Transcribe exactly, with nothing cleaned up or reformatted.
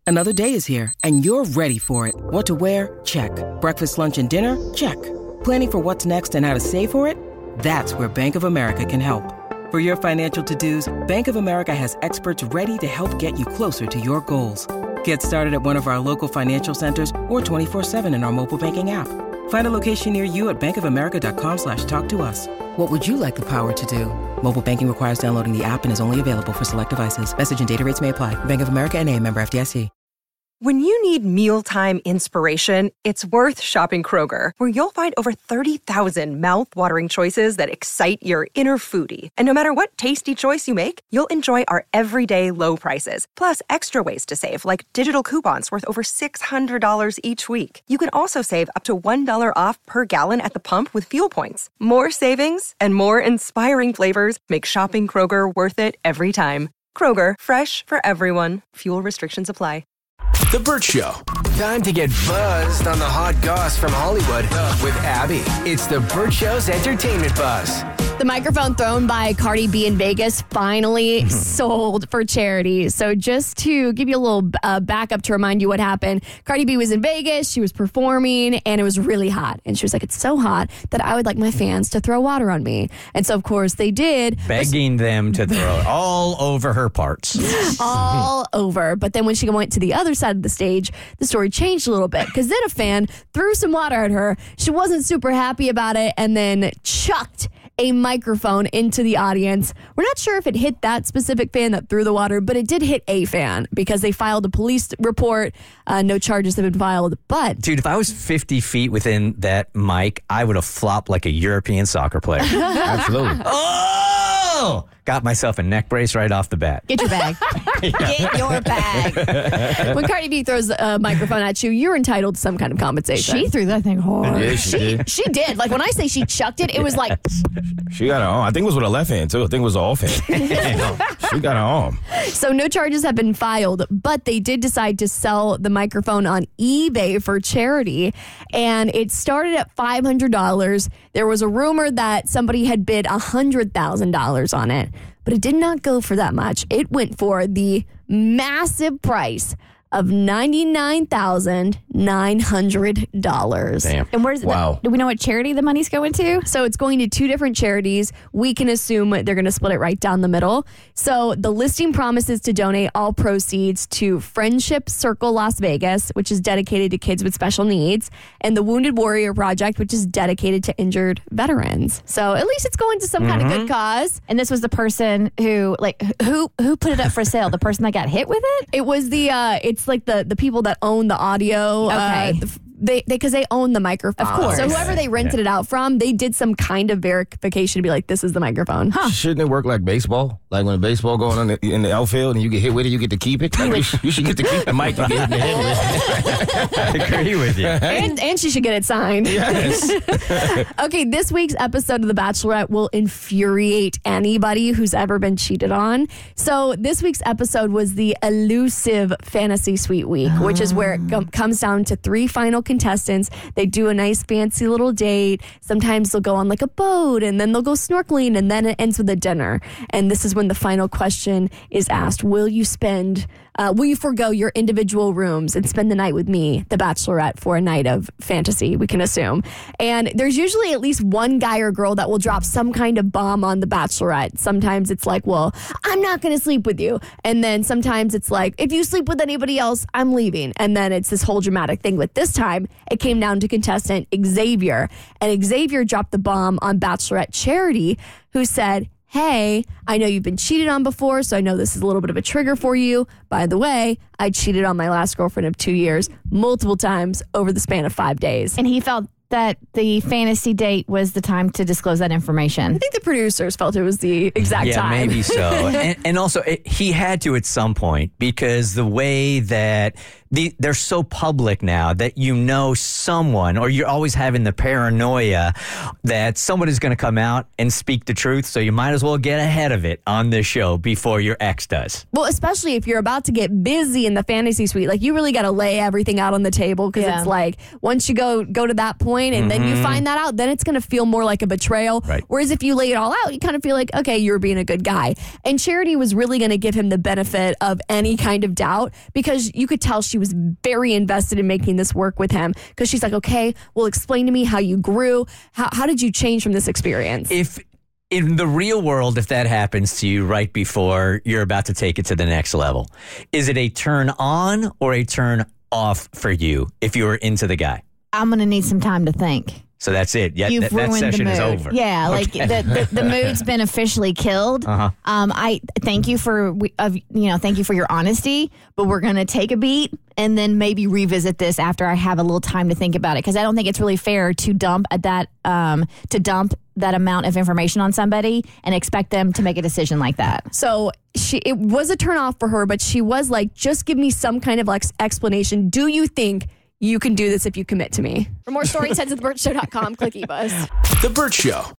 Another day is here, and you're ready for it. What to wear? Check. Breakfast, lunch, and dinner? Check. Planning for what's next and how to save for it? That's where Bank of America can help. For your financial to-dos, Bank of America has experts ready to help get you closer to your goals. Get started at one of our local financial centers or twenty-four seven in our mobile banking app. Find a location near you at bankofamerica.com slash talk to us. What would you like the power to do? Mobile banking requires downloading the app and is only available for select devices. Message and data rates may apply. Bank of America N A, member F D I C. When you need mealtime inspiration, it's worth shopping Kroger, where you'll find over thirty thousand mouth-watering choices that excite your inner foodie. And no matter what tasty choice you make, you'll enjoy our everyday low prices, plus extra ways to save, like digital coupons worth over six hundred dollars each week. You can also save up to one dollar off per gallon at the pump with fuel points. More savings and more inspiring flavors make shopping Kroger worth it every time. Kroger, fresh for everyone. Fuel restrictions apply. The Burt Show. Time to get buzzed on the hot goss from Hollywood with Abby. It's the Burt Show's entertainment buzz. The microphone thrown by Cardi B in Vegas finally sold for charity. So just to give you a little uh, backup to remind you what happened, Cardi B was in Vegas, she was performing, and it was really hot. And she was like, it's so hot that I would like my fans to throw water on me. And so, of course, they did. Begging them to throw it all over her parts. All over. But then when she went to the other side of the stage, the story changed a little bit. Because then a fan threw some water at her. She wasn't super happy about it and then chucked a microphone into the audience. We're not sure if it hit that specific fan that threw the water, but it did hit a fan because they filed a police report. Uh, no charges have been filed, but... Dude, if I was fifty feet within that mic, I would have flopped like a European soccer player. Absolutely. Oh! Got myself a neck brace right off the bat. Get your bag. Get your bag. When Cardi B throws a microphone at you, you're entitled to some kind of compensation. She threw that thing hard. Yeah, she, She, did. she did. Like, when I say she chucked it, it was like... She got her arm. I think it was with her left hand, too. I think it was her off hand. She got her arm. So no charges have been filed, but they did decide to sell the microphone on eBay for charity, and it started at five hundred dollars. There was a rumor that somebody had bid one hundred thousand dollars on it, but it did not go for that much. It went for the massive price of ninety-nine thousand nine hundred dollars. Damn. And where's Wow. the, do we know what charity the money's going to? So it's going to two different charities. We can assume they're going to split it right down the middle. So the listing promises to donate all proceeds to Friendship Circle Las Vegas, which is dedicated to kids with special needs, and the Wounded Warrior Project, which is dedicated to injured veterans. So at least it's going to some Mm-hmm. kind of good cause. And this was the person who, like, who who put it up for sale? The person that got hit with it? It was the, uh, it's like the, the people that own the audio. Okay. Uh, the, They, because they, they own the microphone. Of course. So whoever they rented it out from, they did some kind of verification to be like, this is the microphone. Huh. Shouldn't it work like baseball? Like when a baseball going on the, in the outfield and you get hit with it, you get to keep it? Like you, sh- you should get to keep the mic you get hit with. I agree with you. And, and she should get it signed. Yes. Okay, this week's episode of The Bachelorette will infuriate anybody who's ever been cheated on. So this week's episode was the elusive Fantasy Suite Week, which is where it com- comes down to three final contestants. They do a nice fancy little date. Sometimes they'll go on like a boat and then they'll go snorkeling and then it ends with a dinner. And this is when the final question is asked. Will you spend, uh, will you forego your individual rooms and spend the night with me, the Bachelorette, for a night of fantasy, we can assume. And there's usually at least one guy or girl that will drop some kind of bomb on the Bachelorette. Sometimes it's like, well, I'm not going to sleep with you. And then sometimes it's like, if you sleep with anybody else, I'm leaving. And then it's this whole dramatic thing. But this time, it came down to contestant Xavier. And Xavier dropped the bomb on Bachelorette Charity, who said, hey, I know you've been cheated on before, so I know this is a little bit of a trigger for you. By the way, I cheated on my last girlfriend of two years multiple times over the span of five days. And he felt that the fantasy date was the time to disclose that information. I think the producers felt it was the exact yeah, time. maybe so. and, and also, it, he had to at some point because the way that the, they're so public now that you know someone, or you're always having the paranoia that someone is going to come out and speak the truth. So you might as well get ahead of it on this show before your ex does. Well, especially if you're about to get busy in the fantasy suite, like you really got to lay everything out on the table, because Yeah. it's like once you go go to that point and then you find that out, then it's going to feel more like a betrayal. Right. Whereas if you lay it all out, you kind of feel like, okay, you're being a good guy. And Charity was really going to give him the benefit of any kind of doubt, because you could tell she was very invested in making this work with him, because she's like, okay, well, explain to me how you grew. How, how did you change from this experience? If in the real world, if that happens to you right before you're about to take it to the next level, is it a turn on or a turn off for you if you were into the guy? I'm going to need some time to think. So that's it. Yeah, You've th- that ruined session the is mood. over. Yeah, like Okay. the, the the mood's been officially killed. Uh-huh. Um, I thank you for we- of you know thank you for your honesty, but we're gonna take a beat and then maybe revisit this after I have a little time to think about it, because I don't think it's really fair to dump at that um to dump that amount of information on somebody and expect them to make a decision like that. So she, it was a turn off for her, but she was like, just give me some kind of like explanation. Do you think you can do this if you commit to me? For more stories, head to the burt show dot com. Click eBuzz. The Burt Show.